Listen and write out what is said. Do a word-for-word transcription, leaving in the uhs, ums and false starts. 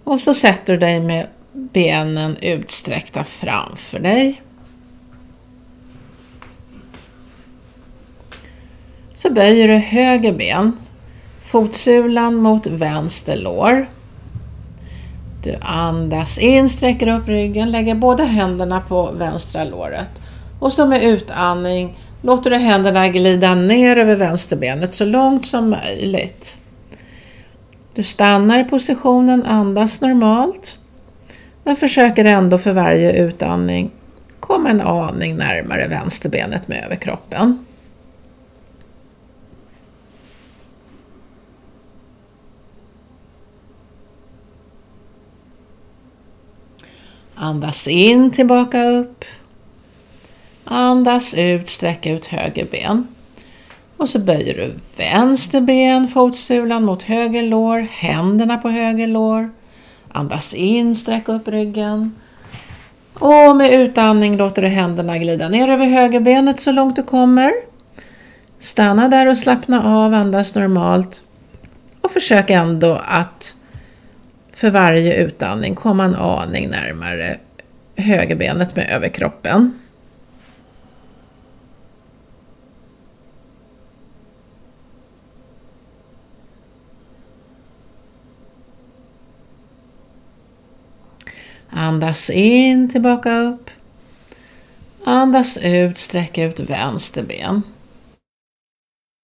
Och så sätter du dig med benen utsträckta framför dig. Så böjer du höger ben, fotsulan mot vänster lår. Du andas in, sträcker upp ryggen, lägger båda händerna på vänstra låret. Och så med utandning låter du händerna glida ner över vänsterbenet så långt som möjligt. Du stannar i positionen, andas normalt. Men försöker ändå för varje utandning komma en aning närmare vänsterbenet med överkroppen. Andas in, tillbaka upp. Andas ut, sträcka ut höger ben. Och så böjer du vänster ben, fotsulan mot höger lår, händerna på höger lår. Andas in, sträck upp ryggen. Och med utandning låter du händerna glida ner över högerbenet så långt du kommer. Stanna där och slappna av, andas normalt. Och försök ändå att för varje utandning komma en aning närmare högerbenet med överkroppen. Andas in, tillbaka upp. Andas ut, sträck ut vänster ben.